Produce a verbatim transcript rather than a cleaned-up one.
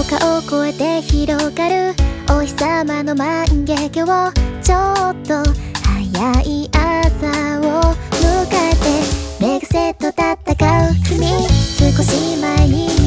中を越えて広がるお日様の万華鏡、ちょっと早い朝を迎えて目癖と戦う君、少し前に